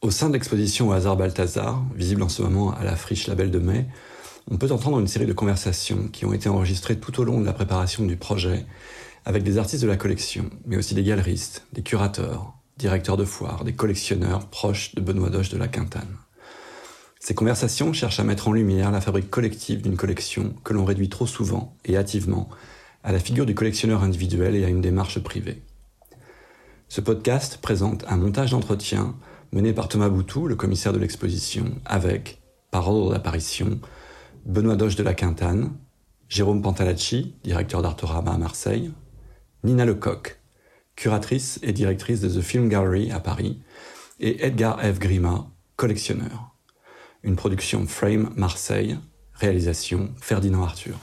Au sein de l'exposition au hasard Balthazar, visible en ce moment à la Friche Label de Mai, on peut entendre une série de conversations qui ont été enregistrées tout au long de la préparation du projet avec des artistes de la collection, mais aussi des galeristes, des curateurs, directeurs de foires, des collectionneurs proches de Benoît Doge de la Quintane. Ces conversations cherchent à mettre en lumière la fabrique collective d'une collection que l'on réduit trop souvent et hâtivement à la figure du collectionneur individuel et à une démarche privée. Ce podcast présente un montage d'entretien mené par Thomas Boutou, le commissaire de l'exposition, avec, par ordre d'apparition, Benoît Doge de la Quintane, Jérôme Pantalacci, directeur d'Artorama à Marseille, Nina Lecoq, curatrice et directrice de The Film Gallery à Paris, et Edgar F. Grima, collectionneur. Une production Frame Marseille, réalisation Ferdinand Arthur.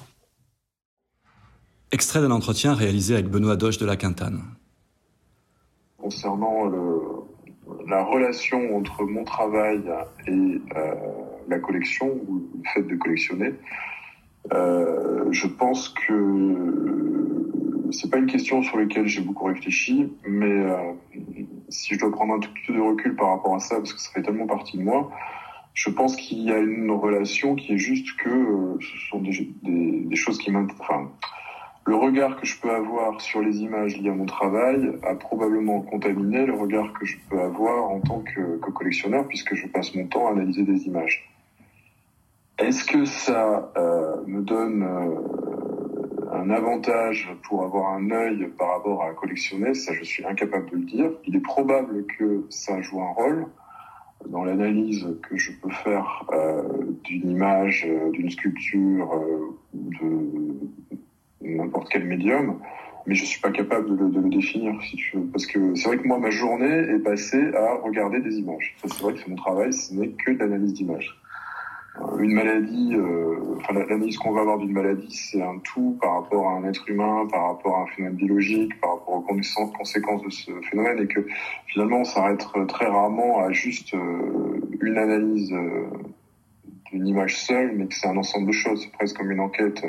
Extrait d'un entretien réalisé avec Benoît Doge de la Quintane. Concernant la relation entre mon travail et la collection, ou le fait de collectionner, je pense que c'est pas une question sur laquelle j'ai beaucoup réfléchi, mais si je dois prendre un tout petit peu de recul par rapport à ça, parce que ça fait tellement partie de moi, je pense qu'il y a une relation qui est juste que ce sont des choses qui m'intéressent. Le regard que je peux avoir sur les images liées à mon travail a probablement contaminé le regard que je peux avoir en tant que collectionneur, puisque je passe mon temps à analyser des images. Est-ce que ça me donne un avantage pour avoir un œil par rapport à collectionner? Ça, je suis incapable de le dire. Il est probable que ça joue un rôle dans l'analyse que je peux faire d'une image, d'une sculpture, de n'importe quel médium, mais je suis pas capable de le définir, si tu veux. Parce que c'est vrai que moi, ma journée est passée à regarder des images. Ça, c'est vrai que c'est mon travail, ce n'est que de l'analyse d'images. Une maladie, l'analyse qu'on va avoir d'une maladie, c'est un tout par rapport à un être humain, par rapport à un phénomène biologique, par rapport aux conséquences de ce phénomène, et que finalement, on s'arrête très rarement à juste une analyse d'une image seule, mais que c'est un ensemble de choses. C'est presque comme une enquête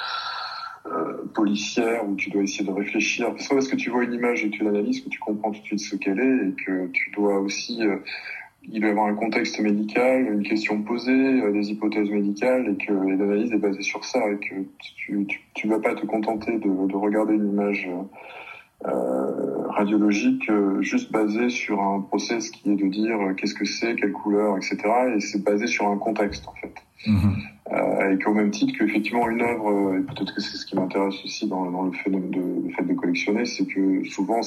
policière où tu dois essayer de réfléchir. C'est pas parce que tu vois une image et que tu l'analyses que tu comprends tout de suite ce qu'elle est, et que tu dois aussi il doit y avoir un contexte médical, une question posée, des hypothèses médicales, et que l'analyse est basée sur ça, et que tu vas pas te contenter de regarder une image radiologique juste basée sur un process qui est de dire qu'est-ce que c'est, quelle couleur, etc. Et c'est basé sur un contexte, en fait. Et qu'au même titre qu'effectivement une œuvre, et peut-être que c'est ce qui m'intéresse aussi dans le phénomène le fait de collectionner, c'est que souvent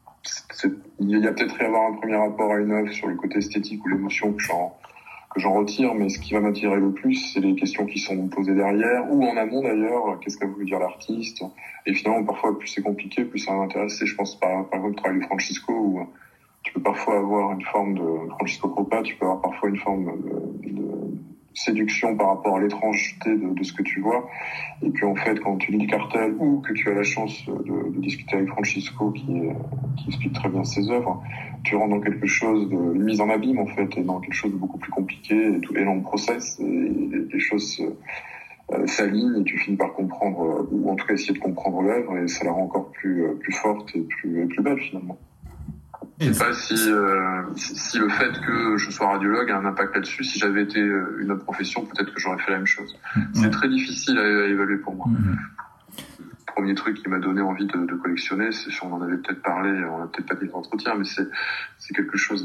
il y a peut-être à avoir un premier rapport à une œuvre sur le côté esthétique ou l'émotion que j'en retire, mais ce qui va m'attirer le plus, c'est les questions qui sont posées derrière, ou en amont d'ailleurs, qu'est-ce qu'a voulu dire l'artiste. Et finalement, parfois, plus c'est compliqué, plus ça va m'intéresser. Je pense par exemple au travail de Francisco, où tu peux parfois avoir une forme de Francisco Coppa, tu peux avoir parfois une forme de séduction par rapport à l'étrangeté de ce que tu vois. Et puis en fait, quand tu lis le cartel, ou que tu as la chance de discuter avec Francisco qui explique très bien ses œuvres, tu rentres dans quelque chose une mise en abîme en fait, et dans quelque chose de beaucoup plus compliqué, et long process, et les choses s'alignent, et tu finis par comprendre, ou en tout cas essayer de comprendre l'œuvre, et ça la rend encore plus forte et plus belle finalement. Je sais pas si le fait que je sois radiologue a un impact là-dessus. Si j'avais été une autre profession, peut-être que j'aurais fait la même chose. C'est très difficile à évaluer pour moi. Le premier truc qui m'a donné envie de collectionner, c'est, on en avait peut-être parlé, on n'a peut-être pas dit d'entretien, mais c'est quelque chose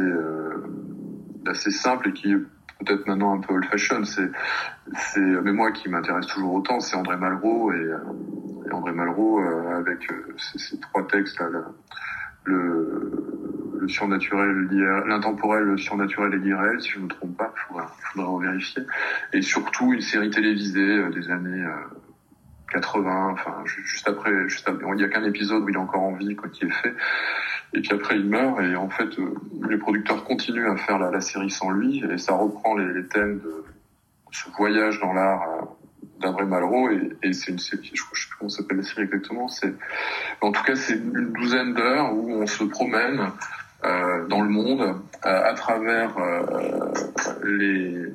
d'assez simple et qui est peut-être maintenant un peu old-fashioned. Mais moi qui m'intéresse toujours autant, c'est André Malraux, et André Malraux avec ces trois textes là. Le surnaturel, l'intemporel, le surnaturel et l'irréel, si je ne me trompe pas, il faudra vérifier. Et surtout une série télévisée des années 80, enfin juste après, il n'y a qu'un épisode où il est encore en vie quand il est fait, et puis après il meurt, et en fait les producteurs continuent à faire la série sans lui, et ça reprend les thèmes de ce voyage dans l'art d'André Malraux, et c'est une série, je sais plus comment s'appelle la série exactement, en tout cas c'est une douzaine d'heures où on se promène dans le monde à travers les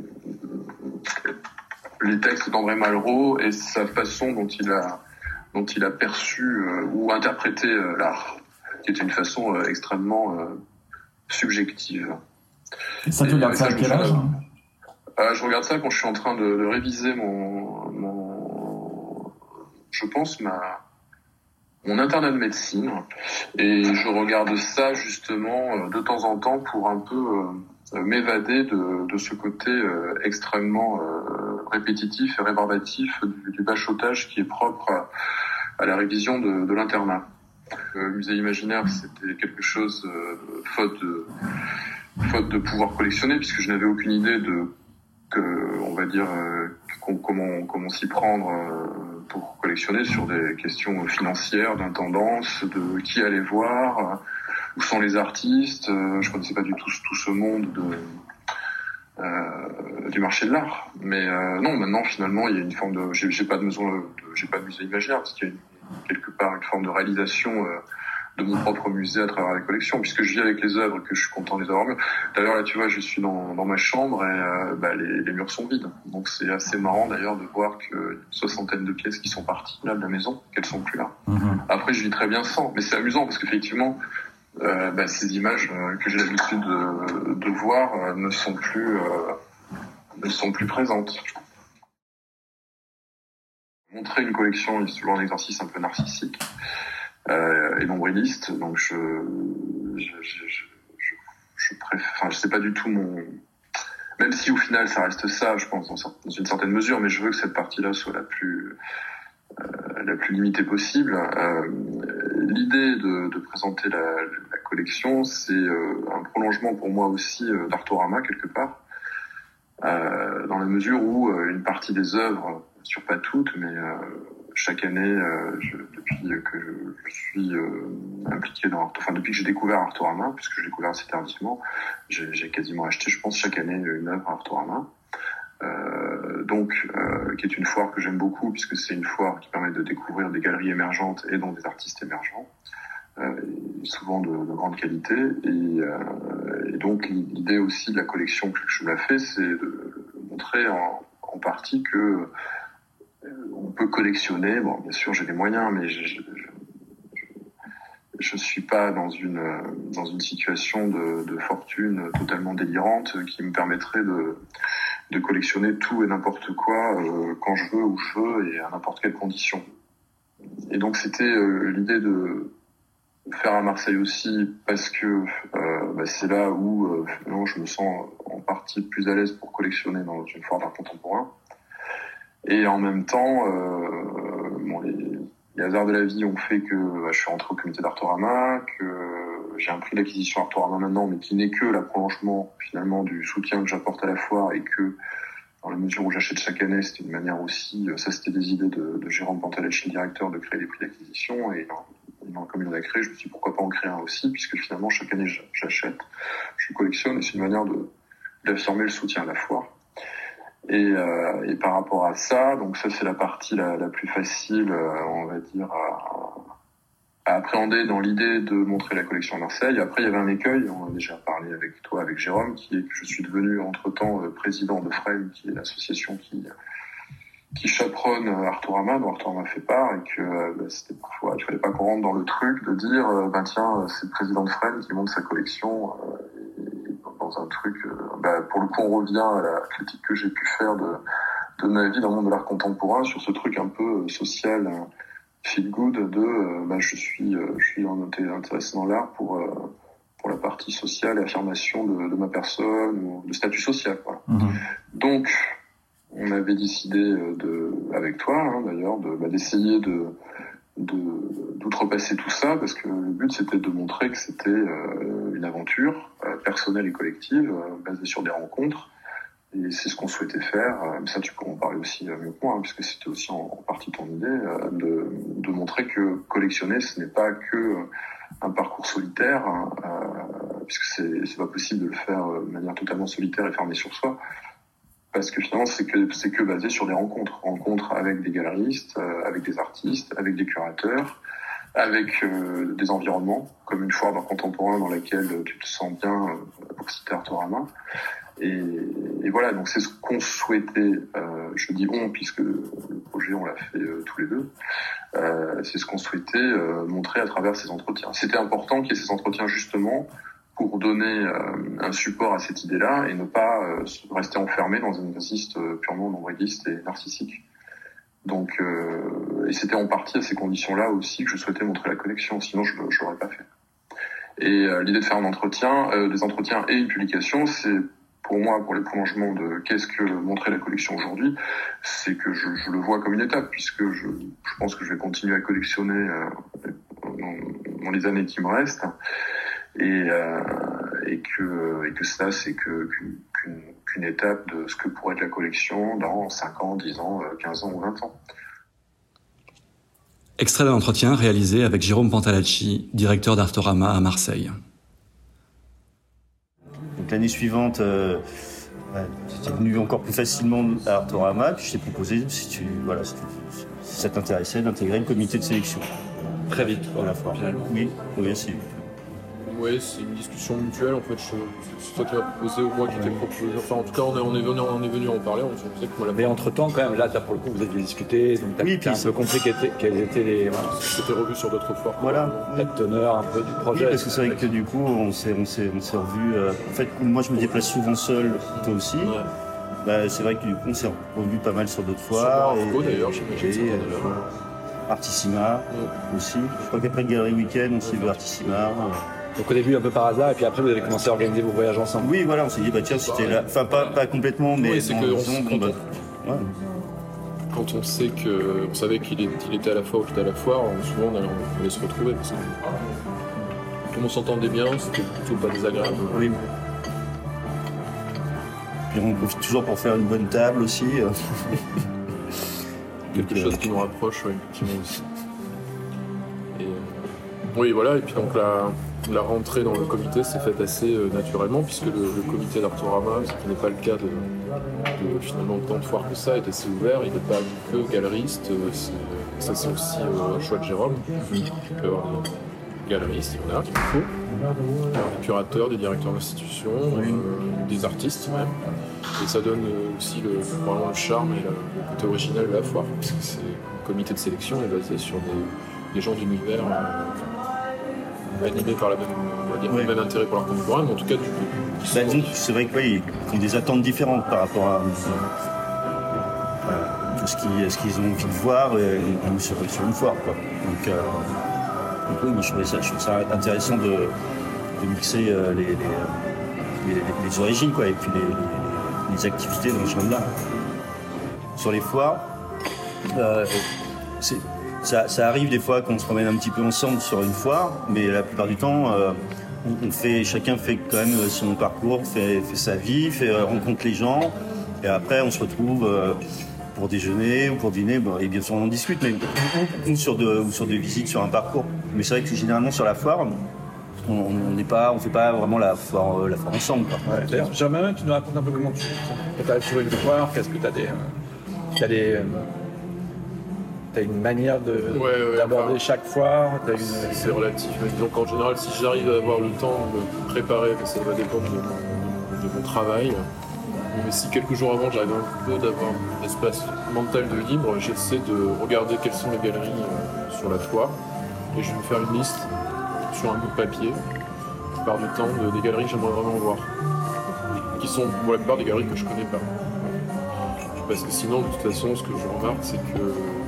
textes d'André Malraux et sa façon dont il a perçu ou interprété l'art, qui était une façon extrêmement subjective. Ça, tu regardes ça à quel âge? Je regarde ça quand je suis en train de réviser je pense mon internat de médecine, et je regarde ça justement de temps en temps pour un peu m'évader de ce côté extrêmement répétitif et rébarbatif du bachotage qui est propre à la révision de l'internat. Le musée imaginaire, c'était quelque chose faute de pouvoir collectionner, puisque je n'avais aucune idée comment s'y prendre pour collectionner sur des questions financières, d'intendance, de qui aller voir, où sont les artistes. Je connaissais pas du tout ce monde du marché de l'art. Mais non, maintenant finalement il y a une forme de, j'ai pas de musée imaginaire, parce qu'il y a quelque part une forme de réalisation de mon propre musée à travers la collection, puisque je vis avec les œuvres, que je suis content de les avoir. D'ailleurs là, tu vois, je suis dans ma chambre et les murs sont vides. Donc c'est assez marrant d'ailleurs de voir qu'il y a une 60aine de pièces qui sont parties là de la maison, qu'elles sont plus là. Après, je vis très bien sans, mais c'est amusant parce qu'effectivement, ces images que j'ai l'habitude de voir ne sont plus présentes. Montrer une collection, c'est toujours un exercice un peu narcissique et nombriliste, donc je sais pas du tout même si au final ça reste ça, je pense dans une certaine mesure, mais je veux que cette partie-là soit la plus limitée possible. L'idée de présenter la collection, c'est un prolongement pour moi aussi d'Artorama quelque part, dans la mesure où une partie des œuvres, sur pas toutes, mais chaque année, depuis que je suis impliqué depuis que j'ai découvert Artorama, puisque j'ai découvert assez tardivement, j'ai quasiment acheté, je pense, chaque année une œuvre Artorama. Qui est une foire que j'aime beaucoup, puisque c'est une foire qui permet de découvrir des galeries émergentes et donc des artistes émergents, souvent de grande qualité. Et donc l'idée aussi de la collection que je me la fais, c'est de montrer en partie que on peut collectionner. Bon, bien sûr, j'ai les moyens, mais je suis pas dans une situation de fortune totalement délirante qui me permettrait de collectionner tout et n'importe quoi quand je veux, où je veux et à n'importe quelle condition. Et donc c'était l'idée de faire à Marseille aussi, parce que c'est là où finalement je me sens en partie plus à l'aise pour collectionner dans une foire d'art contemporain. Et en même temps, les hasards de la vie ont fait que je suis rentré au comité d'Artorama, que j'ai un prix d'acquisition Artorama maintenant, mais qui n'est que la prolongement finalement du soutien que j'apporte à la foire, et que dans la mesure où j'achète chaque année, c'était une manière aussi, ça c'était des idées de Jérôme Pantalacci, le directeur, de créer des prix d'acquisition, et comme il en a créé, je me suis dit pourquoi pas en créer un aussi, puisque finalement chaque année j'achète, je collectionne, et c'est une manière d'affirmer le soutien à la foire. Et par rapport à ça, donc ça c'est la partie la plus facile, on va dire, à appréhender dans l'idée de montrer la collection à Marseille. Après, il y avait un écueil, on en a déjà parlé avec toi, avec Jérôme, qui est que je suis devenu entre-temps président de Frame, qui est l'association qui chaperonne Artorama, dont Artorama fait part, et que c'était parfois, il fallait pas qu'on rentre dans le truc de dire tiens, c'est le président de Frame qui monte sa collection, dans un truc, pour le coup on revient à la critique que j'ai pu faire de ma vie dans le monde de l'art contemporain, sur ce truc un peu social, feel good je suis intéressé dans l'art pour la partie sociale et affirmation de ma personne, ou de statut social, voilà. Donc on avait décidé avec toi d'ailleurs d'essayer d'outrepasser tout ça, parce que le but c'était de montrer que c'était une aventure personnelle et collective, basée sur des rencontres, et c'est ce qu'on souhaitait faire. Ça tu peux en parler aussi mieux que moi, puisque c'était aussi en partie ton idée, de montrer que collectionner ce n'est pas que un parcours solitaire, puisque c'est pas possible de le faire de manière totalement solitaire et fermée sur soi, parce que finalement c'est que basé sur des rencontres avec des galeristes, avec des artistes, avec des curateurs, avec des environnements, comme une foire d'art contemporain dans laquelle tu te sens bien, pour citer Artorama. Et voilà, donc c'est ce qu'on souhaitait, je dis on, puisque le projet on l'a fait tous les deux, c'est ce qu'on souhaitait montrer à travers ces entretiens. C'était important qu'il y ait ces entretiens justement pour donner un support à cette idée-là et ne pas rester enfermé dans un exercice purement nombriliste et narcissique. Donc, et c'était en partie à ces conditions-là aussi que je souhaitais montrer la collection, sinon je l'aurais pas fait. Et l'idée de faire des entretiens et une publication, c'est pour moi, pour les prolongements de qu'est-ce que montrer la collection aujourd'hui, c'est que je le vois comme une étape, puisque je pense que je vais continuer à collectionner dans les années qui me restent, et que ça, c'est qu'une étape de ce que pourrait être la collection dans 5 ans, 10 ans, 15 ans ou 20 ans. Extrait d'un entretien réalisé avec Jérôme Pantalacci, directeur d'Artorama à Marseille. Donc l'année suivante, j'étais venu encore plus facilement à Artorama, puis je t'ai proposé, si ça t'intéressait, d'intégrer le comité de sélection. Très vite, à la fois. Oui, c'est... Oui, c'est une discussion mutuelle en fait. C'est toi qui m'as proposé ou moi qui t'ai proposé. Enfin, en tout cas, on est venu en parler. On sait que mais entre-temps, quand même, là, pour le coup, vous avez discuté. Donc, t'as un peu compris quels étaient les. Voilà. C'était revu sur d'autres fois. Voilà. La teneur un peu du projet. Oui, parce que c'est vrai que du coup, on s'est revu. En fait, moi, je me déplace souvent seul, toi aussi. Ouais. C'est vrai que du coup, on s'est revu pas mal sur d'autres fois. Sur Arco, d'ailleurs, j'imagine. Artissima aussi. Je crois qu'après le Galerie Week-end, on s'est vu Artissima. Donc au début un peu par hasard, et puis après vous avez commencé à organiser vos voyages ensemble. Oui, voilà, on s'est dit, tiens, c'était là. Enfin, pas complètement, mais. Oui, c'est quand on sait on savait qu'il était à la fois ou j'étais à la foire, souvent on allait se retrouver parce que tout le monde s'entendait bien, c'était plutôt pas désagréable. Oui. Puis on profite toujours pour faire une bonne table aussi. Quelque chose qui nous rapproche, oui, effectivement aussi. Et, oui, voilà, et puis donc la rentrée dans le comité s'est faite assez naturellement, puisque le comité d'Artorama, ce qui n'est pas le cas de finalement tant de foires que ça, est assez ouvert. Il n'est pas que galeriste, ça c'est aussi un choix de Jérôme. Il peut y avoir des galeristes, il y en a, qu'il faut. Des curateurs, des directeurs d'institutions, des artistes même. Et ça donne aussi vraiment le charme et le côté original de la foire, parce que le comité de sélection est basé sur des gens d'univers animés par le même intérêt pour leur contemporain, mais en tout cas c'est vrai qu'ils ont des attentes différentes par rapport à ce qu'ils ont envie de voir sur une foire, quoi. Donc moi, je trouve ça intéressant de mixer les origines, quoi, et puis les activités dans ce genre-là. Sur les foires, ça arrive des fois qu'on se promène un petit peu ensemble sur une foire, mais la plupart du temps, chacun fait quand même son parcours, fait sa vie, rencontre les gens, et après on se retrouve pour déjeuner ou pour dîner, et bien sûr on en discute, mais ou sur des visites sur un parcours. Mais c'est vrai que généralement sur la foire, on fait pas vraiment la foire ensemble, quoi. Ouais, d'ailleurs, Germain, tu nous racontes un peu comment tu arrives sur une foire, qu'est-ce que t'as une manière d'aborder chaque foire. C'est relatif, mais disons qu'en général, si j'arrive à avoir le temps de me préparer, ça va dépendre de mon travail. Mais si quelques jours avant, j'arrive un peu d'avoir un espace mental de libre, j'essaie de regarder quelles sont les galeries sur la foire, et je vais me faire une liste sur un bout de papier, la plupart du temps, des galeries que j'aimerais vraiment voir, qui sont pour la plupart des galeries que je connais pas. Parce que sinon, de toute façon, ce que je remarque, c'est que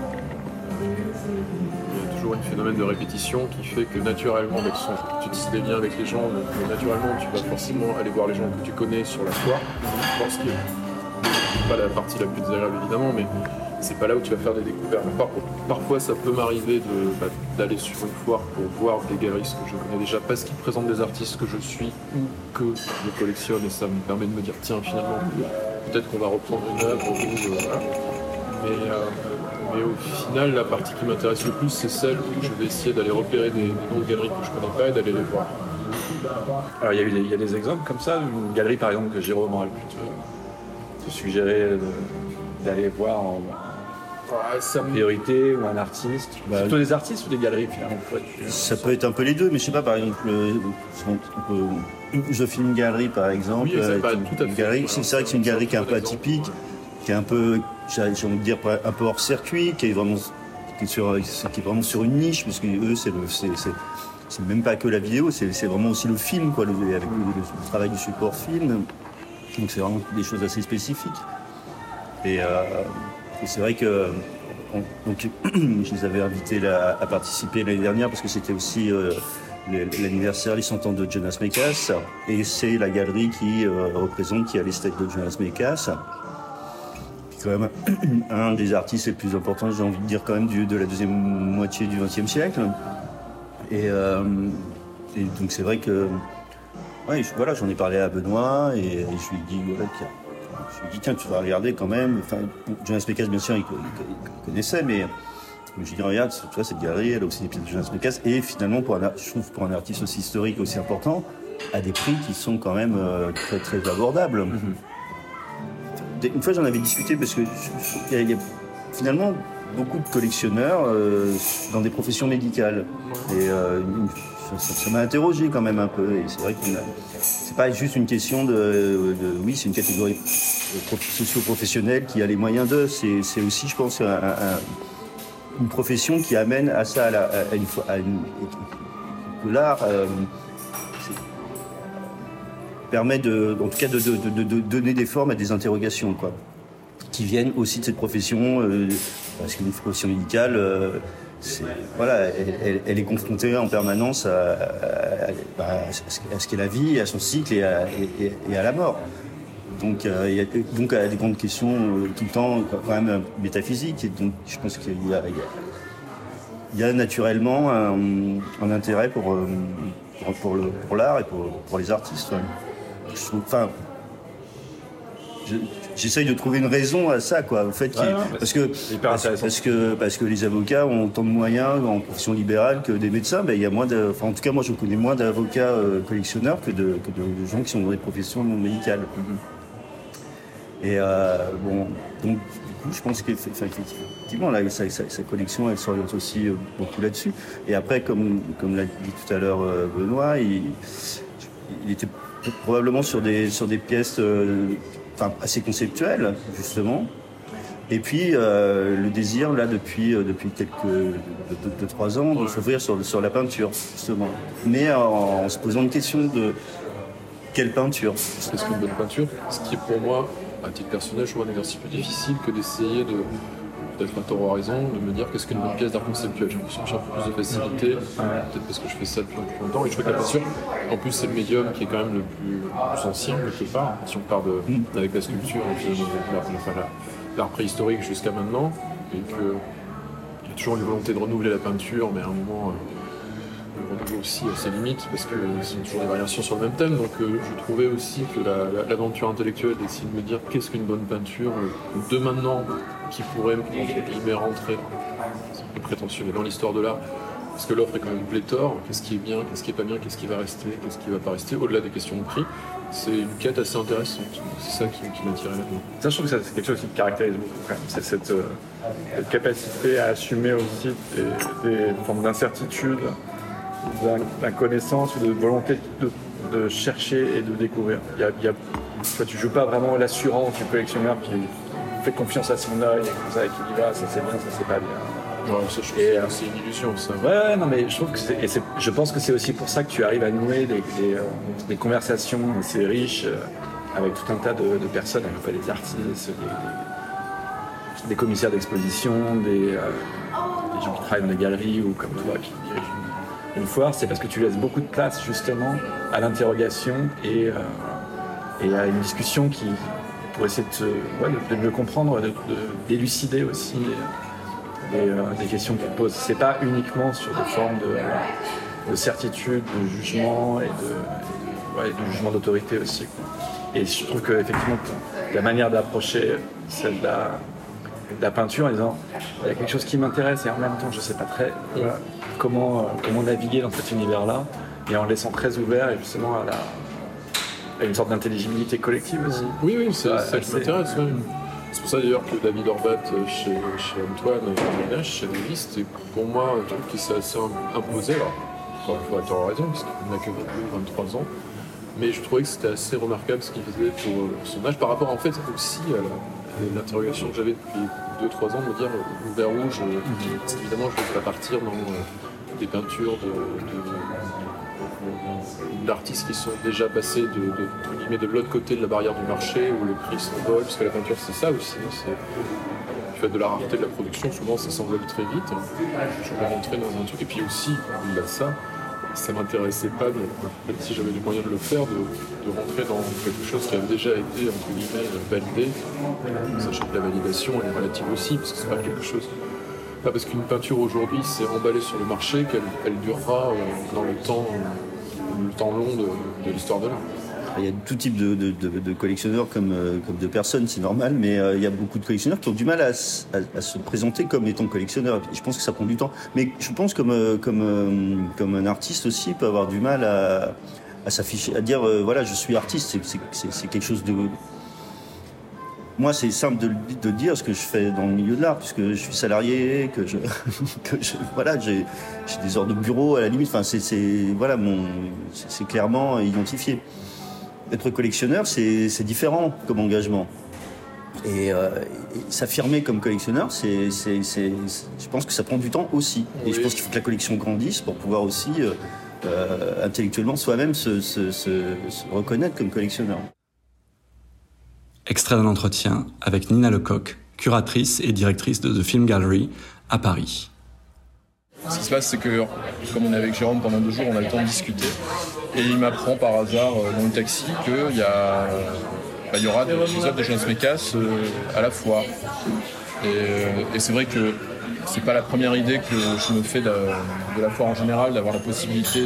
il y a toujours un phénomène de répétition qui fait que naturellement, tu tisses des liens avec les gens, donc naturellement, tu vas forcément aller voir les gens que tu connais sur la foire. Je pense que c'est pas la partie la plus désagréable, évidemment, mais c'est pas là où tu vas faire des découvertes. Parfois, ça peut m'arriver d'aller sur une foire pour voir des galeristes que je connais déjà parce qu'ils présentent des artistes que je suis ou que je collectionne, et ça me permet de me dire tiens, finalement, peut-être qu'on va reprendre une œuvre. Voilà. Mais au final, la partie qui m'intéresse le plus, c'est celle où je vais essayer d'aller repérer des noms de galeries que je connais pas et d'aller les voir. Alors il y a des exemples comme ça, une galerie par exemple que Jérôme aurait pu te suggérer d'aller voir en priorité, ou un artiste, plutôt des artistes ou des galeries finalement. Ça peut être un peu les deux, mais je sais pas, par exemple, je filme une galerie par exemple. Oui, c'est pas tout à fait. Galerie, c'est vrai que c'est une galerie qui est un peu atypique, qui est un peu, j'ai envie de dire, un peu hors circuit, qui est vraiment sur une niche, parce que eux, c'est même pas que la vidéo, c'est vraiment aussi le film, quoi, avec le travail du support film. Donc c'est vraiment des choses assez spécifiques. Et c'est vrai que donc, je les avais invités à participer l'année dernière parce que c'était aussi l'anniversaire, les 100 ans de Jonas Mekas. Et c'est la galerie qui a l'esthète de Jonas Mekas. C'est quand même un des artistes les plus importants, j'ai envie de dire, quand même, de la deuxième moitié du XXe siècle. Et donc c'est vrai que voilà, j'en ai parlé à Benoît et je lui ai dit tiens, tu vas regarder quand même. Enfin, Jonas Mekas, bien sûr, il connaissait, mais je lui ai dit regarde, tu vois, cette galerie, elle a aussi des pièces de Jonas Mekas et finalement je trouve pour un artiste aussi historique, aussi important, à des prix qui sont quand même très très abordables. Mm-hmm. Une fois j'en avais discuté parce que il y a finalement beaucoup de collectionneurs dans des professions médicales. Et ça m'a interrogé quand même un peu. Et c'est vrai que c'est pas juste une question oui, c'est une catégorie socio-professionnelle qui a les moyens d'eux. C'est aussi, je pense, une profession qui amène à ça, que l'art permet en tout cas de donner des formes à des interrogations, quoi, qui viennent aussi de cette profession, parce qu'une profession médicale, elle est confrontée en permanence à ce qu'est la vie, à son cycle et à la mort. Donc, il y a donc des grandes questions tout le temps quand même métaphysiques. Et donc, je pense qu'il y a naturellement un intérêt pour l'art et pour les artistes. Ouais. J'essaye de trouver une raison à ça, quoi, au fait parce que les avocats ont autant de moyens en profession libérale que des médecins. Ben, il y a moins en tout cas, moi, je connais moins d'avocats collectionneurs que de gens qui sont dans des professions non médicales. Mm-hmm. Et donc du coup, je pense qu'effectivement, sa collection, elle s'oriente aussi beaucoup là-dessus. Et après, comme l'a dit tout à l'heure Benoît, il était probablement sur des pièces assez conceptuelles, justement. Et puis le désir, là, depuis quelques 2-3 ans, de s'ouvrir sur la peinture, justement. Mais en se posant une question de quelle peinture. Qu'est-ce qu'une bonne peinture? Ce qui est pour moi, à titre personnel, je trouve un exercice plus difficile que d'essayer de, peut-être à tort ou à raison, de me dire qu'est-ce qu'une bonne pièce d'art conceptuel. J'ai l'impression que j'ai un peu plus de facilité, peut-être parce que je fais ça depuis plus longtemps. Et je trouve que la peinture, en plus, c'est le médium qui est quand même le plus ancien, quelque part. Si on part avec la sculpture, l'art préhistorique jusqu'à maintenant, et qu'il y a toujours une volonté de renouveler la peinture, mais à un moment, le renouveau aussi a ses limites, parce que c'est toujours des variations sur le même thème. Donc je trouvais aussi que l'aventure intellectuelle d'essayer de me dire qu'est-ce qu'une bonne peinture de maintenant, qui pourrait rentrer, c'est un peu prétentieux, mais dans l'histoire de l'art, parce que l'offre est quand même pléthore. Qu'est-ce qui est bien, qu'est-ce qui est pas bien, qu'est-ce qui va rester, qu'est-ce qui va pas rester, au-delà des questions de prix. C'est une quête assez intéressante. C'est ça qui m'attirait maintenant. Ça, je trouve que c'est quelque chose qui me caractérise beaucoup, quand même. C'est cette capacité à assumer aussi des formes d'incertitude, d'inconnaissance ou de volonté de chercher et de découvrir. Tu joues pas vraiment l'assurance du collectionneur qui fait confiance à son œil et comme ça, et qui dit ça c'est bien, ça c'est pas bien. Ouais, ça, c'est une illusion, ça. Ouais, non, mais je trouve que je pense que c'est aussi pour ça que tu arrives à nouer des conversations assez riches avec tout un tas de personnes, des artistes, des commissaires d'exposition, des gens qui travaillent dans des galeries ou comme toi qui dirigent une foire. C'est parce que tu laisses beaucoup de place justement à l'interrogation et à une discussion pour essayer de mieux comprendre, d'élucider aussi des questions qu'ils posent. C'est pas uniquement sur des formes de certitude, de jugement et de jugement d'autorité aussi, quoi. Et je trouve qu'effectivement, la manière d'approcher celle de la peinture en disant il y a quelque chose qui m'intéresse et en même temps je sais pas très comment naviguer dans cet univers-là, et en laissant très ouvert et justement à une sorte d'intelligibilité collective aussi. Oui, c'est ça qui m'intéresse. Ouais. C'est pour ça d'ailleurs que David Horvat chez Antoine et chez Davis, c'était pour moi un truc qui s'est assez imposé. Alors, il faut avoir raison, parce qu'il n'a que 23 ans. Mais je trouvais que c'était assez remarquable ce qu'il faisait pour son âge, par rapport en fait aussi à l'interrogation que j'avais depuis 2-3 ans, de me dire vers où évidemment je ne vais pas partir des peintures d'artistes qui sont déjà passés de l'autre côté de la barrière du marché où le prix s'envole, parce que la peinture c'est ça aussi, du fait de la rareté de la production, souvent ça s'envole très vite. Je vais rentrer dans un truc, et puis aussi, au-delà de ça m'intéressait pas, même si j'avais les moyens de le faire, de rentrer dans quelque chose qui avait déjà été, entre guillemets, validé, sachant que la validation elle est relative aussi, parce que c'est pas quelque chose... Pas parce qu'une peinture aujourd'hui s'est emballée sur le marché qu'elle durera dans le temps long de l'histoire de l'art. Il y a tout type de collectionneurs comme de personnes, c'est normal, mais il y a beaucoup de collectionneurs qui ont du mal à se présenter comme étant collectionneurs. Je pense que ça prend du temps. Mais je pense comme un artiste aussi peut avoir du mal à s'afficher, à dire voilà, je suis artiste. C'est quelque chose de... Moi, c'est simple de dire ce que je fais dans le milieu de l'art, puisque je suis salarié, voilà, j'ai des heures de bureau à la limite. Enfin, c'est clairement identifié. Être collectionneur, c'est différent comme engagement. Et s'affirmer comme collectionneur, je pense que ça prend du temps aussi. Et je pense qu'il faut que la collection grandisse pour pouvoir aussi intellectuellement soi-même se reconnaître comme collectionneur. Extrait d'un entretien avec Nina Lecoq, curatrice et directrice de The Film Gallery à Paris. Ce qui se passe, c'est que, comme on est avec Jérôme pendant 2 jours, on a le temps de discuter. Et il m'apprend par hasard dans le taxi qu'il y aura des œuvres de Jonas Mekas à la foire. Et c'est vrai que c'est pas la première idée que je me fais de la foire en général, d'avoir la possibilité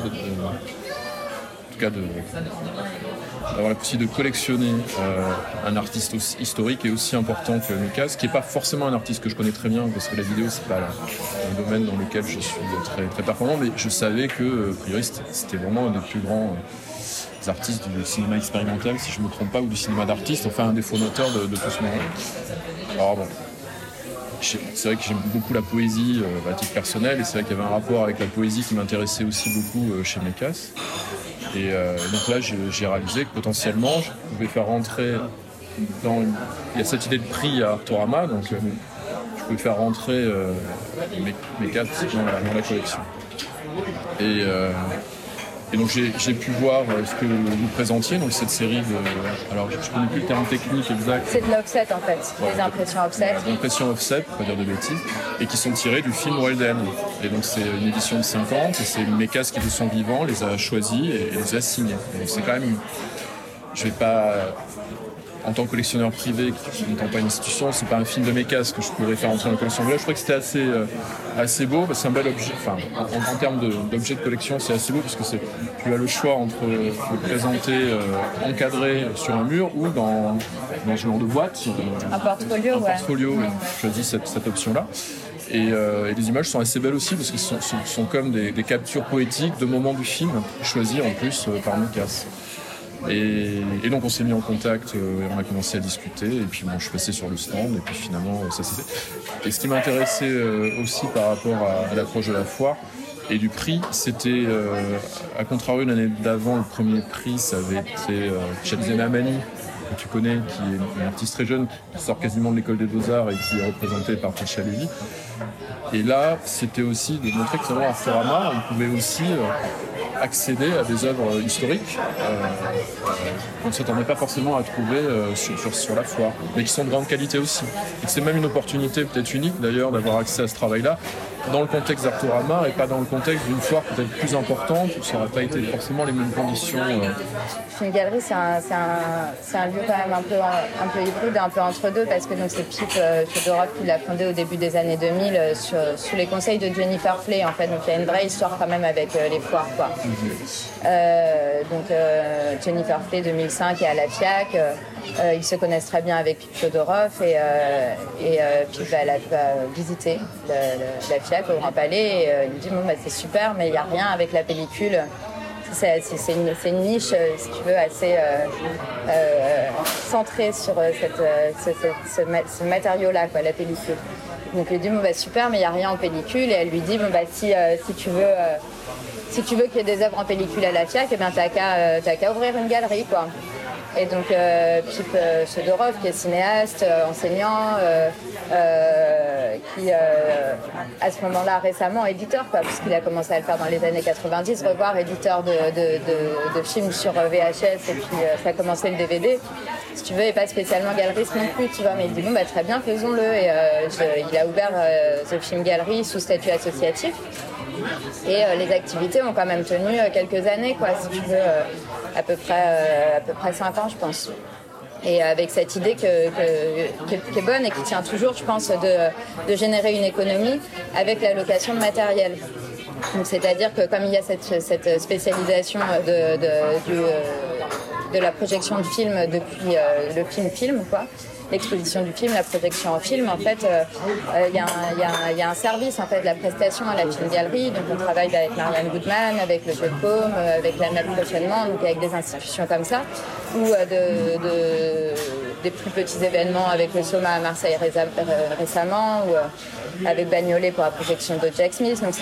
d'avoir la possibilité de collectionner un artiste aussi historique et aussi important que Mekas, qui n'est pas forcément un artiste que je connais très bien, parce que la vidéo, c'est pas un domaine dans lequel je suis très, très performant, mais je savais que, a priori, c'était vraiment un des plus grands artistes du cinéma expérimental, si je ne me trompe pas, ou du cinéma d'artiste, enfin un des fondateurs de tout ce moment. Alors bon, c'est vrai que j'aime beaucoup la poésie à titre personnel, et c'est vrai qu'il y avait un rapport avec la poésie qui m'intéressait aussi beaucoup chez Mekas. Et donc là, j'ai réalisé que potentiellement, je pouvais faire rentrer il y a cette idée de prix à Artorama, donc je pouvais faire rentrer Mekas dans la collection. Et donc j'ai pu voir ce que vous présentiez, donc cette série de... Alors je ne connais plus le terme technique exact. C'est de l'offset en fait, des impressions offset. Des impressions offset, pour pas dire de bêtises, et qui sont tirées du film Wild End. Et donc c'est une édition de 50, et c'est Mekas qui de son vivant les a choisis et les a signés. Donc c'est quand même... Je vais pas... En tant que collectionneur privé, qui n'étant pas une institution, c'est pas un film de Mekas que je pourrais faire entrer dans la collection. Là, je trouvais que c'était assez beau, parce que c'est un bel objet. Enfin, en termes d'objet de collection, c'est assez beau, parce que tu as le choix entre le présenter encadré sur un mur ou dans ce genre de boîte. Un portfolio, un portfolio, ouais. Je choisis cette option-là. Et les images sont assez belles aussi, parce que ce sont comme des captures poétiques de moments du film, choisis en plus par Mekas. Et donc on s'est mis en contact, on a commencé à discuter, et puis bon, je suis passé sur le stand, et puis finalement ça s'est fait. Et ce qui m'intéressait aussi par rapport à l'approche de la foire et du prix, c'était à contrario l'année d'avant, le premier prix ça avait été Chadzena Amani, que tu connais, qui est une artiste très jeune, qui sort quasiment de l'école des Beaux-Arts et qui est représentée par Chacha Levy. Et là, c'était aussi de montrer que à Artorama, on pouvait aussi accéder à des œuvres historiques qu'on ne s'attendait pas forcément à trouver sur la foire, mais qui sont de grande qualité aussi. Et c'est même une opportunité peut-être unique d'ailleurs d'avoir accès à ce travail-là dans le contexte d'Artorama et pas dans le contexte d'une foire peut-être plus importante où ça n'aurait pas été forcément les mêmes conditions. Une galerie, c'est un lieu quand même un peu hybride, un peu entre deux, parce que donc c'est Pip Chodorov qui l'a fondé au début des années 2000 sous les conseils de Jennifer Flay en fait. Donc il y a une vraie histoire quand même avec les foires quoi. Jennifer Flay 2005 est à la FIAC, ils se connaissent très bien avec Pip Chodorov et Pip va visiter la FIAC au Grand Palais et il lui dit c'est super mais il n'y a rien avec la pellicule. C'est une niche, si tu veux, assez centrée sur ce matériau-là, quoi, la pellicule. Donc il lui dit super, mais il n'y a rien en pellicule. Et elle lui dit si tu veux qu'il y ait des œuvres en pellicule à la FIAC, t'as qu'à ouvrir une galerie, quoi. Et donc Pip Chodorov, qui est cinéaste, enseignant, à ce moment-là, récemment, éditeur, quoi, puisqu'il a commencé à le faire dans les années 90, revoir éditeur de films sur VHS, et puis ça a commencé le DVD. Si tu veux, et pas spécialement galeriste non plus, tu vois, mais il dit bon, bah très bien, faisons-le. Et il a ouvert The Film Gallery sous statut associatif. Et les activités ont quand même tenu quelques années, quoi, si tu veux, à peu près 5 ans, je pense. Et avec cette idée qui est bonne et qui tient toujours, je pense, de générer une économie avec la location de matériel. Donc, c'est-à-dire que comme il y a cette spécialisation de la projection de film depuis le film, quoi, l'exposition du film, la projection en film, en fait, il y a un service en fait de la prestation à la Film Gallery. Donc on travaille avec Marianne Goodman, avec le Jeu de Paume, avec la NAP prochainement, donc avec des institutions comme ça, ou des plus petits événements avec le Soma à Marseille récemment, ou avec Bagnolet pour la projection de Jack Smith. Donc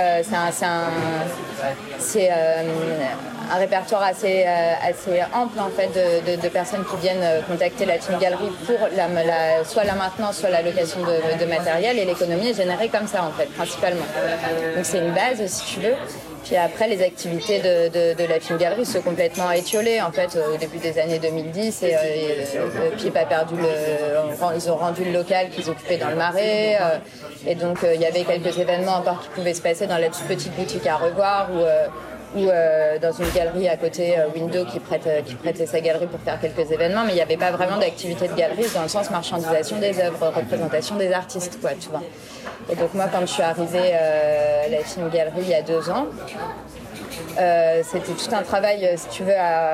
c'est un répertoire assez ample en fait de personnes qui viennent contacter la Film Gallery pour soit la maintenance, soit la location de matériel, et l'économie est générée comme ça en fait, principalement. Donc c'est une base, si tu veux. Puis après, les activités de la Film Gallery sont complètement étiolées en fait au début des années 2010, et Pipe a perdu ils ont rendu le local qu'ils occupaient dans le Marais, et donc il y avait quelques événements encore qui pouvaient se passer dans la toute petite boutique à Revoir, ou dans une galerie à côté, Window, qui prêtait sa galerie pour faire quelques événements, mais il n'y avait pas vraiment d'activité de galerie dans le sens marchandisation des œuvres, représentation des artistes, quoi, tu vois. Et donc moi, quand je suis arrivée à la Film Gallery il y a 2 ans, c'était tout un travail, si tu veux,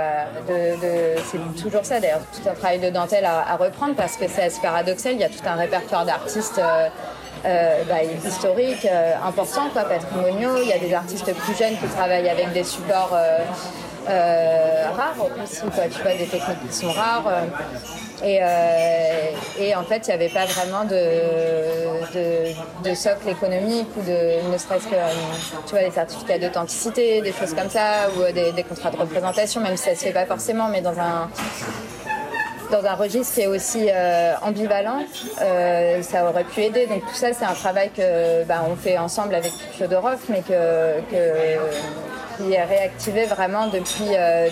c'est toujours ça d'ailleurs, tout un travail de dentelle à reprendre, parce que c'est assez paradoxal, il y a tout un répertoire d'artistes historiques, importants, quoi, patrimoniaux. Il y a des artistes plus jeunes qui travaillent avec des supports rares aussi, quoi, tu vois, des techniques qui sont rares. Et en fait, il n'y avait pas vraiment de socle économique, ou ne serait-ce que tu vois, des certificats d'authenticité, des choses comme ça, ou des contrats de représentation, même si ça ne se fait pas forcément, mais dans un registre qui est aussi ambivalent, ça aurait pu aider. Donc tout ça, c'est un travail que on fait ensemble avec Chodorov, mais qui est réactivé vraiment depuis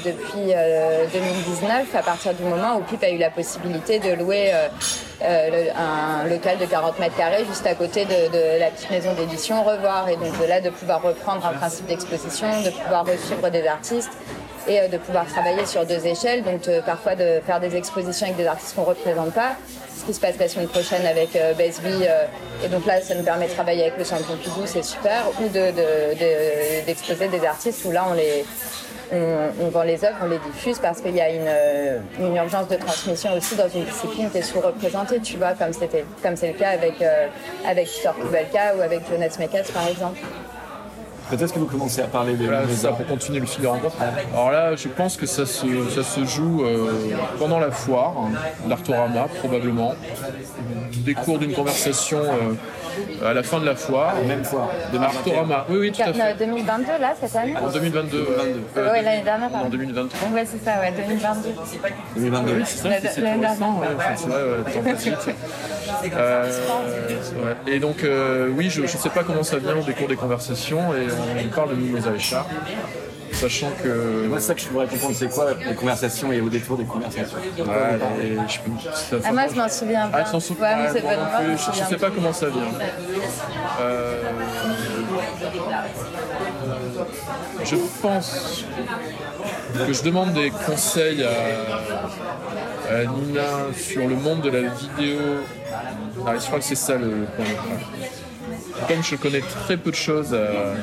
2019, à partir du moment où Pipe a eu la possibilité de louer un local de 40 mètres carrés juste à côté de la petite maison d'édition Revoir, et donc de là de pouvoir reprendre un principe d'exposition, de pouvoir resuivre des artistes, et de pouvoir travailler sur 2 échelles, donc parfois de faire des expositions avec des artistes qu'on ne représente pas, ce qui se passe la semaine prochaine avec Besby, et donc là ça nous permet de travailler avec le Centre Pompidou, c'est super, ou d'exposer des artistes où là on vend les œuvres, on les diffuse, parce qu'il y a une urgence de transmission aussi dans une discipline qui est sous-représentée, tu vois, comme c'est le cas avec Peter Kubelka ou avec Jonas Mekas par exemple. Peut-être que vous commencez à parler des... Voilà, c'est ça, pour continuer le fil de rencontre. Alors là, je pense que ça se joue pendant la foire, l'Artorama probablement, des cours d'une conversation à la fin de la foire. Même foire. Artorama, oui, tout à fait. 2022, là, cette année. En 2022. Oui, l'année dernière. En 2023. Oui, c'est ça, 2022. 2022, oui, c'est ça. C'est tout récent, c'est vrai, le temps passe vite. Ouais. Et donc, oui, je ne sais pas comment ça vient au décours des conversations, et on parle de Mimosa et Char, sachant que... Moi, c'est ça que je voudrais comprendre, c'est quoi les conversations et au détour des conversations. Moi, je m'en souviens pas. Je ne sais pas comment ça vient. Je pense que je demande des conseils à Nina sur le monde de la vidéo. Je crois que c'est ça le point. Comme je connais très peu de choses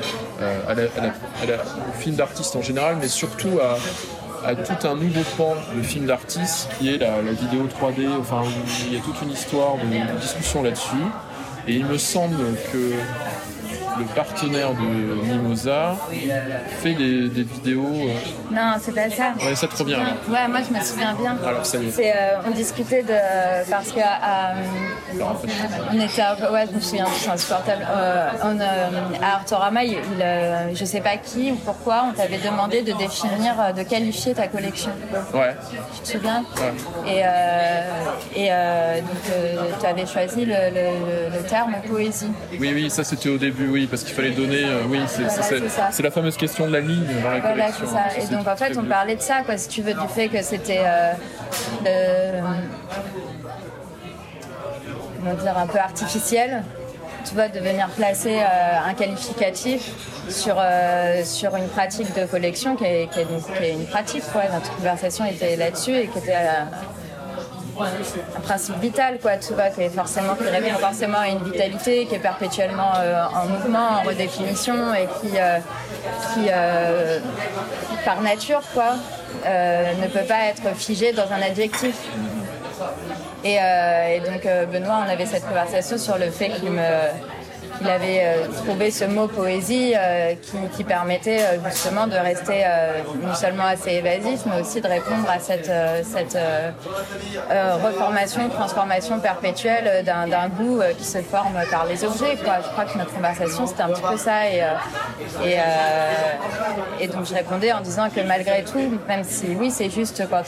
au film d'artiste en général, mais surtout à tout un nouveau pan de film d'artiste qui est la vidéo 3D, enfin il y a toute une histoire de discussion là-dessus, et il me semble que le partenaire de Mimosa fait des vidéos. Non, c'est pas ça. Ouais, ça te revient là. Ouais, moi je me souviens bien. Alors ça y est. On discutait parce que on était ouais, je me souviens, c'est insupportable. À Artorama, je sais pas qui ou pourquoi, on t'avait demandé de définir, de qualifier ta collection. Ouais. Tu te souviens? Ouais. Donc tu avais choisi le terme poésie. Oui, ça c'était au début, oui, parce qu'il fallait donner. C'est la fameuse question de la ligne dans la collection. Voilà, c'est ça. Et donc en fait, on parlait de ça, quoi, si tu veux, du fait que c'était comment dire, un peu artificiel, tu vois, de venir placer un qualificatif sur une pratique de collection qui est une pratique, quoi. Notre conversation était là-dessus et qui était un principe vital, quoi, tu vois, qui répond forcément à une vitalité, qui est perpétuellement en mouvement, en redéfinition et qui par nature, quoi, ne peut pas être figé dans un adjectif. Et donc Benoît, on avait cette conversation sur le fait qu'il avait trouvé ce mot poésie qui permettait justement de rester non seulement assez évasif, mais aussi de répondre à cette reformation, transformation perpétuelle d'un goût qui se forme par les objets, quoi. Je crois que notre conversation, c'était un petit peu ça. Et donc je répondais en disant que malgré tout, même si oui, c'est juste quand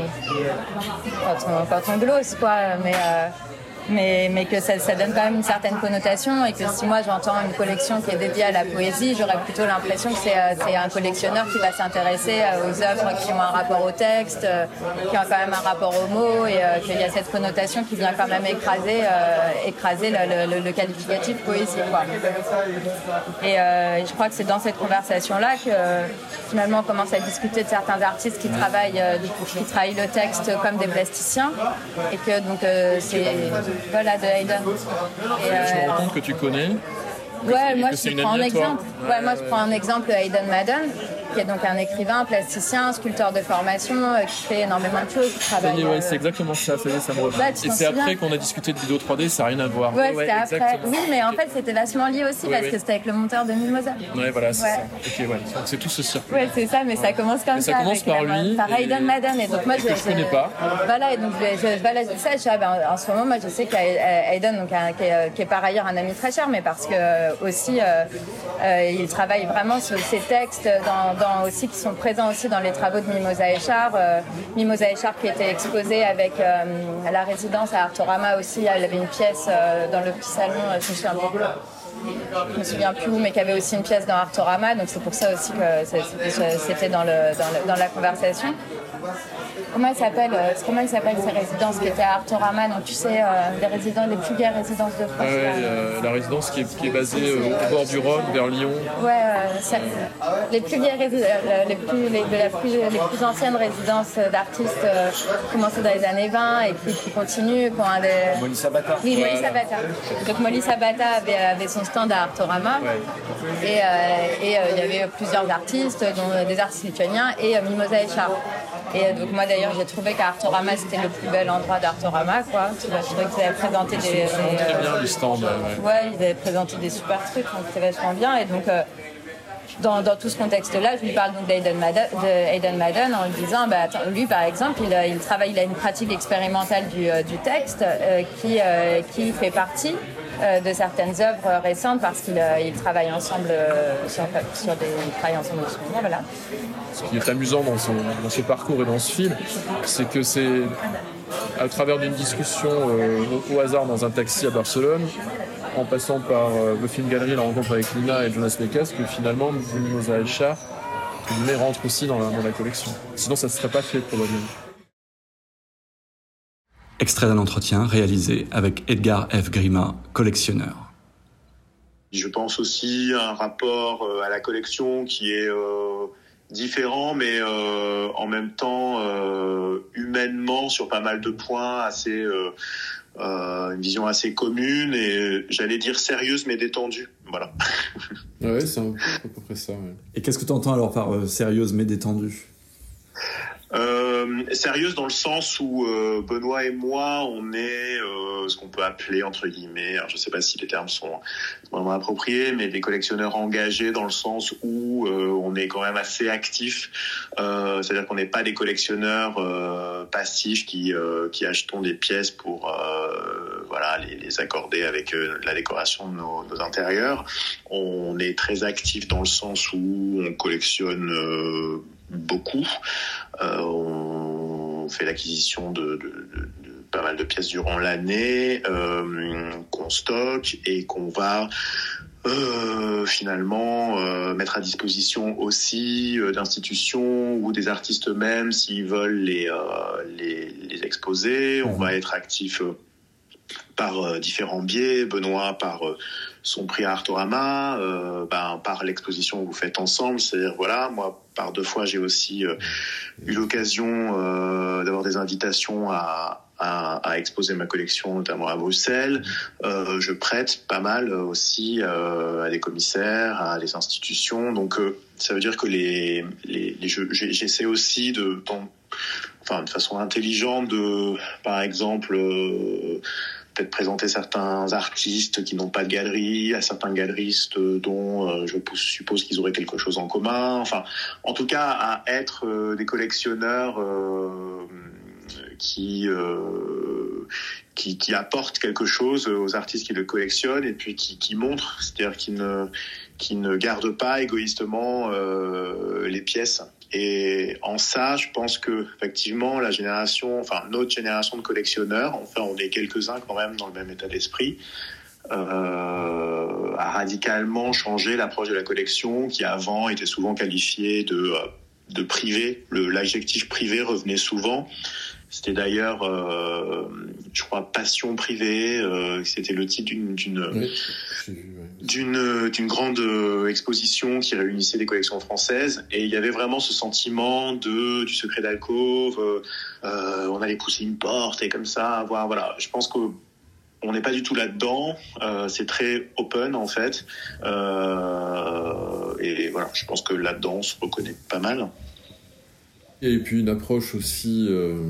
on glosse, quoi, mais que ça donne quand même une certaine connotation, et que si moi j'entends une collection qui est dédiée à la poésie, j'aurais plutôt l'impression que c'est un collectionneur qui va s'intéresser aux œuvres qui ont un rapport au texte, qui ont quand même un rapport aux mots, et qu'il y a cette connotation qui vient quand même écraser le qualificatif poésie, quoi. Et je crois que c'est dans cette conversation-là que finalement on commence à discuter de certains artistes qui travaillent le texte comme des plasticiens, et que donc c'est voilà, de Hayden. Je me rends compte que tu connais. Ouais, moi je prends un exemple. Ouais, moi je prends un exemple, Hayden Madden, qui est donc un écrivain, plasticien, sculpteur de formation, qui fait énormément de choses, qui travaille. Ouais, c'est exactement ça, ça me revient. Ouais, et c'est après qu'on a discuté de vidéo 3D, ça n'a rien à voir. Ouais, c'était après. Exactement. Oui, mais en fait c'était vachement lié aussi, parce que c'était avec le monteur de Mimosa. Ouais, voilà, c'est ça. Ok, ouais, donc c'est tout ce circuit. Ouais, c'est ça, mais ça commence comme ça. Ça commence par lui. Par Hayden Madden, et donc moi je connais pas. Voilà, et donc je dis ça, en ce moment, moi je sais qu'Hayden, donc qui est par ailleurs un ami très cher, mais parce que aussi il travaille vraiment sur ces textes aussi qui sont présents aussi dans les travaux de Mimosa Echard. Mimosa Echard qui était exposée avec la résidence à Artorama aussi. Elle avait une pièce dans le petit salon, je me souviens plus où, mais qui avait aussi une pièce dans Artorama. Donc c'est pour ça aussi que c'était dans la conversation. Comment ils s'appellent ces résidences qui étaient à Artorama? Donc tu sais, les plus vieilles résidences de France. La résidence qui est basée au bord du Rhône, vers Lyon. Ouais, les plus vieilles les plus anciennes résidences d'artistes commencées dans les années 20 et qui continuent. Molly Sabata. Oui, Molly Sabata. Donc Molly Sabata avait son stand à Artorama. Ouais. Et il y avait plusieurs artistes, dont des artistes lituaniens et Mimosa Echard. Et donc moi d'ailleurs j'ai trouvé qu'Artorama c'était le plus bel endroit d'Artorama, quoi. Je trouvais qu'ils avaient présenté très bien le stand. Ouais, ils avaient présenté des super trucs, donc c'était vachement bien. Et donc dans tout ce contexte-là, je lui parle donc d'Hayden Madden en lui disant, lui par exemple, il a une pratique expérimentale du texte qui fait partie de certaines œuvres récentes, parce qu'ils travaillent ensemble voilà. Ce qui est amusant dans ce parcours et dans ce film, c'est que c'est à travers d'une discussion au hasard dans un taxi à Barcelone, en passant par le film Galerie, la rencontre avec Lina et Jonas Mekas, que finalement Mimosa Echard rentre aussi dans la collection. Sinon ça ne serait pas fait probablement. Extrait d'un entretien réalisé avec Edgar F. Grima, collectionneur. Je pense aussi à un rapport à la collection qui est différent, mais en même temps humainement sur pas mal de points, une vision assez commune et j'allais dire sérieuse mais détendue. Voilà. Ouais, c'est à peu près ça. Ouais. Et qu'est-ce que tu entends alors par sérieuse mais détendue ? sérieuse dans le sens où Benoît et moi, on est ce qu'on peut appeler entre guillemets, alors je sais pas si les termes sont vraiment appropriés, mais des collectionneurs engagés dans le sens où on est quand même assez actifs. C'est-à-dire qu'on n'est pas des collectionneurs passifs qui achetons des pièces pour les accorder avec la décoration de nos intérieurs. On est très actifs dans le sens où on collectionne beaucoup. On fait l'acquisition de pas mal de pièces durant l'année qu'on stocke et qu'on va finalement mettre à disposition aussi d'institutions ou des artistes eux-mêmes s'ils veulent les exposer. On va être actif par différents biais. Benoît par son prix à Artorama, par l'exposition que vous faites ensemble. C'est-à-dire, moi, par 2 fois, j'ai aussi eu l'occasion d'avoir des invitations à exposer ma collection, notamment à Bruxelles. Je prête pas mal aussi à des commissaires, à des institutions. Donc, ça veut dire que j'essaie aussi de façon intelligente de, par exemple, peut-être présenter certains artistes qui n'ont pas de galerie, à certains galeristes dont je suppose qu'ils auraient quelque chose en commun. Enfin, en tout cas, à être des collectionneurs qui apportent quelque chose aux artistes qui le collectionnent et puis qui montrent, c'est-à-dire qui ne gardent pas égoïstement les pièces. Et en ça, je pense que effectivement, notre génération de collectionneurs, on est quelques-uns quand même dans le même état d'esprit, a radicalement changé l'approche de la collection, qui avant était souvent qualifiée de privé. L'adjectif privé revenait souvent. C'était d'ailleurs, je crois, passion privée. C'était le titre d'une grande exposition qui réunissait des collections françaises. Et il y avait vraiment ce sentiment du secret d'alcôve. On allait pousser une porte et comme ça. Voilà. Je pense qu'on n'est pas du tout là-dedans. C'est très open en fait. Et voilà, je pense que là-dedans, on se reconnaît pas mal. Et puis une approche aussi,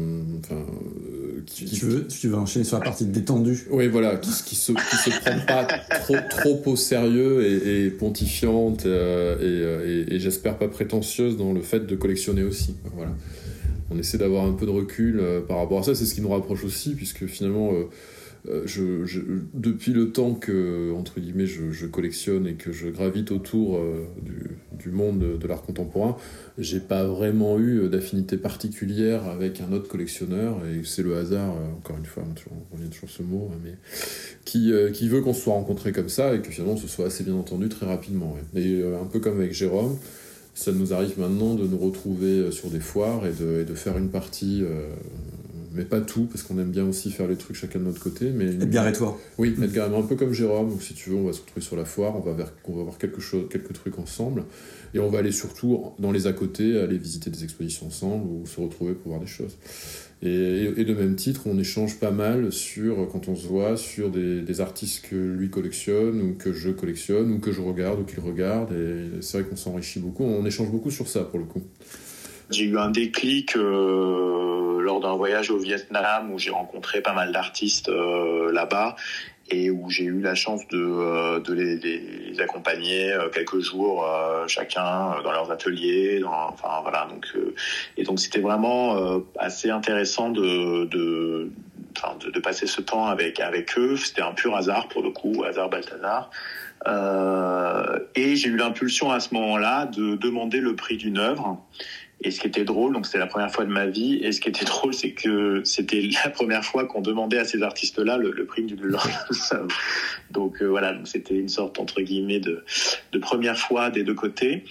tu veux enchaîner sur la partie détendue. Oui, voilà, qui se prend pas trop au sérieux et pontifiante et j'espère pas prétentieuse dans le fait de collectionner aussi. Voilà, on essaie d'avoir un peu de recul par rapport à ça. C'est ce qui nous rapproche aussi, puisque finalement, depuis le temps que entre guillemets je collectionne et que je gravite autour du monde de l'art contemporain, j'ai pas vraiment eu d'affinité particulière avec un autre collectionneur, et c'est le hasard, encore une fois, on revient toujours ce mot, mais qui veut qu'on se soit rencontrés comme ça et que finalement on se soit assez bien entendu très rapidement. Ouais. Et un peu comme avec Jérôme, ça nous arrive maintenant de nous retrouver sur des foires et de faire une partie, mais pas tout, parce qu'on aime bien aussi faire les trucs chacun de notre côté. Mais Edgar et toi. Oui, Edgar et moi, un peu comme Jérôme. Donc, si tu veux, on va se retrouver sur la foire, on va voir quelques trucs ensemble, et on va aller surtout dans les à côté, aller visiter des expositions ensemble ou se retrouver pour voir des choses. Et de même titre, on échange pas mal quand on se voit, sur des artistes que lui collectionne, ou que je collectionne, ou que je regarde, ou qu'il regarde, et c'est vrai qu'on s'enrichit beaucoup, on échange beaucoup sur ça, pour le coup. J'ai eu un déclic lors d'un voyage au Vietnam où j'ai rencontré pas mal d'artistes là-bas et où j'ai eu la chance de les accompagner quelques jours chacun dans leurs ateliers. Donc c'était vraiment assez intéressant de passer ce temps avec eux. C'était un pur hasard pour le coup, hasard Balthazar. Et j'ai eu l'impulsion à ce moment-là de demander le prix d'une œuvre. Et ce qui était drôle, donc c'était la première fois de ma vie, et ce qui était drôle, c'est que c'était la première fois qu'on demandait à ces artistes-là le prix de leur œuvre. Donc voilà, donc c'était une sorte, entre guillemets, de première fois des deux côtés.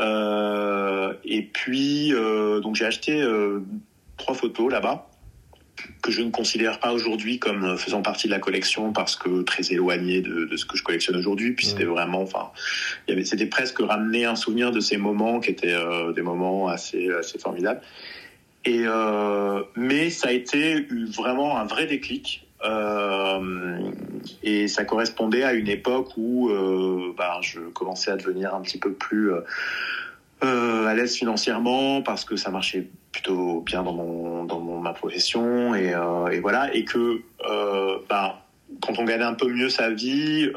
Et puis, donc j'ai acheté 3 photos là-bas, que je ne considère pas aujourd'hui comme faisant partie de la collection parce que très éloigné de ce que je collectionne aujourd'hui. Puis c'était vraiment, c'était presque ramener un souvenir de ces moments qui étaient des moments assez formidables. Mais ça a été vraiment un vrai déclic. Et ça correspondait à une époque où je commençais à devenir un petit peu plus à l'aise financièrement parce que ça marchait plutôt bien dans ma profession et voilà, et que quand on gagne un peu mieux sa vie,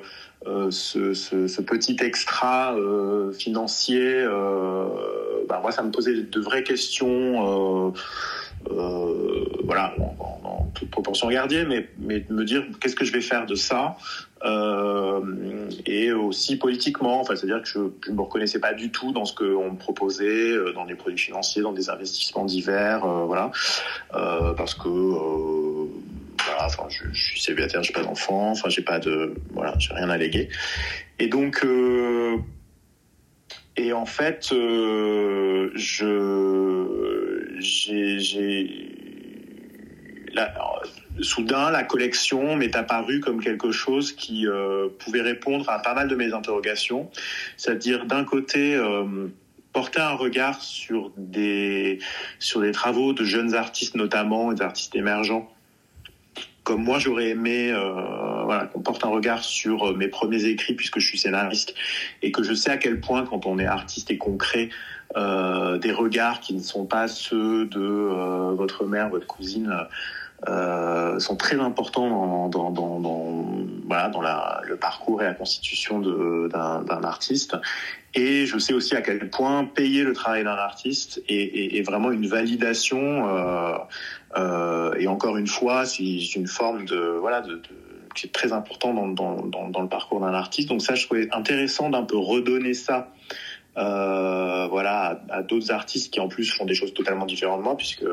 ce petit extra financier, moi ça me posait de vraies questions, voilà, dans toute proportion gardée, mais de me dire qu'est-ce que je vais faire de ça, et aussi politiquement, enfin, c'est-à-dire que je ne me reconnaissais pas du tout dans ce qu'on me proposait, dans des produits financiers, dans des investissements divers, voilà, parce que voilà, enfin, je suis célibataire, j'ai pas d'enfant, enfin, j'ai rien à léguer, et donc et en fait, soudain, la collection m'est apparue comme quelque chose qui pouvait répondre à pas mal de mes interrogations. C'est-à-dire, d'un côté, porter un regard sur des travaux de jeunes artistes, notamment, et d'artistes émergents, comme moi j'aurais aimé qu'on porte un regard sur mes premiers écrits, puisque je suis scénariste et que je sais à quel point, quand on est artiste et qu'on crée des regards qui ne sont pas ceux de votre mère, votre cousine, sont très importants dans le parcours et la constitution d'un artiste. Et je sais aussi à quel point payer le travail d'un artiste est vraiment une validation, et encore une fois, c'est une forme qui est très important dans le parcours d'un artiste. Donc ça, je trouvais intéressant d'un peu redonner ça à d'autres artistes qui en plus font des choses totalement différentes de moi, puisque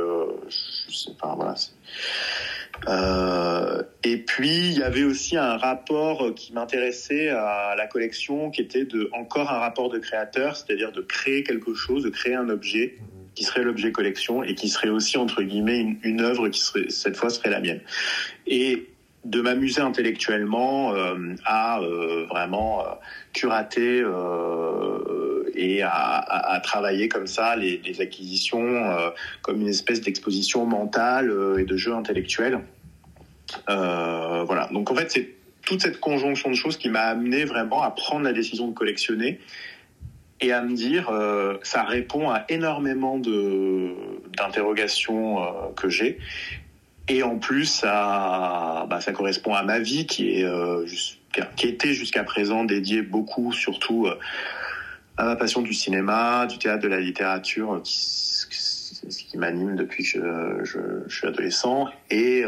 et puis il y avait aussi un rapport qui m'intéressait à la collection, qui était encore un rapport de créateur, c'est-à-dire de créer quelque chose, de créer un objet qui serait l'objet collection et qui serait aussi entre guillemets une œuvre qui cette fois serait la mienne, et de m'amuser intellectuellement à vraiment curater et à travailler comme ça les acquisitions comme une espèce d'exposition mentale et de jeu intellectuel. Voilà. Donc en fait, c'est toute cette conjonction de choses qui m'a amené vraiment à prendre la décision de collectionner et à me dire ça répond à énormément d'interrogations que j'ai. Et en plus, ça correspond à ma vie qui était jusqu'à présent dédiée beaucoup, surtout à ma passion du cinéma, du théâtre, de la littérature, ce qui m'anime depuis que je suis adolescent, et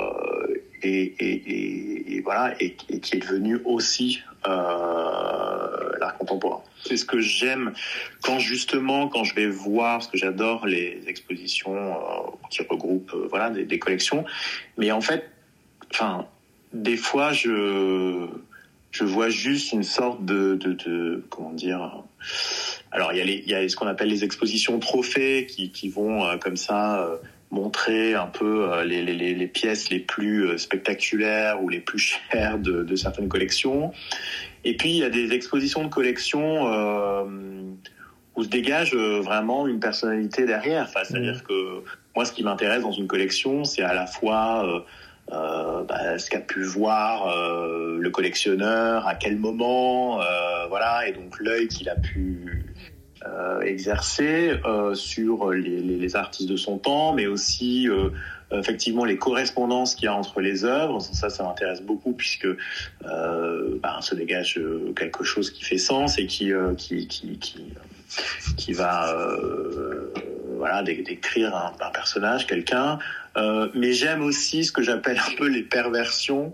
voilà, et qui est devenu aussi l'art contemporain. C'est ce que j'aime quand je vais voir, parce que j'adore les expositions qui regroupent des collections, mais en fait, des fois je vois juste une sorte de comment dire. Alors il y a ce qu'on appelle les expositions trophées qui vont comme ça montrer un peu les pièces les plus spectaculaires ou les plus chères de certaines collections. Et puis il y a des expositions de collection où se dégage vraiment une personnalité derrière. Enfin, c'est-à-dire que moi, ce qui m'intéresse dans une collection, c'est à la fois ce qu'a pu voir le collectionneur, à quel moment, et donc l'œil qu'il a pu exercer sur les artistes de son temps, mais aussi effectivement les correspondances qu'il y a entre les œuvres. Ça m'intéresse beaucoup, puisque se dégage quelque chose qui fait sens et qui va décrire un personnage, quelqu'un. Mais j'aime aussi ce que j'appelle un peu les perversions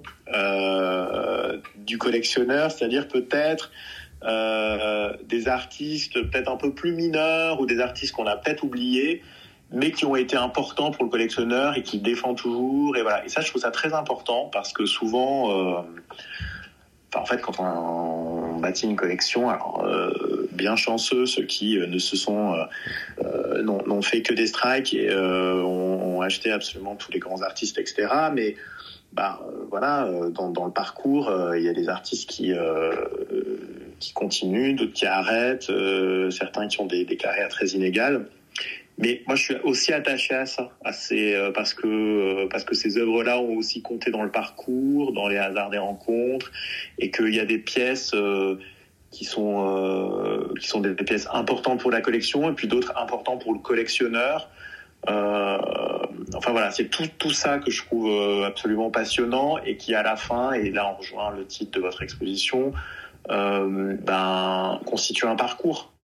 du collectionneur, c'est-à-dire peut-être des artistes peut-être un peu plus mineurs, ou des artistes qu'on a peut-être oubliés, mais qui ont été importants pour le collectionneur et qu'il défend toujours. Et voilà. Et ça, je trouve ça très important, parce que souvent, en fait, quand on bâtit une collection, alors bien chanceux ceux qui n'ont fait que des strikes et ont acheté absolument tous les grands artistes, etc. Mais dans le parcours, il y a des artistes qui continuent, d'autres qui arrêtent, certains qui ont des carrières très inégales. Mais moi, je suis aussi attaché à ça, parce que ces œuvres-là ont aussi compté dans le parcours, dans les hasards des rencontres, et qu'il y a des pièces qui sont des pièces importantes pour la collection, et puis d'autres importantes pour le collectionneur. Enfin voilà, c'est tout ça que je trouve absolument passionnant, et qui à la fin, et là on rejoint le titre de votre exposition, constitue un parcours.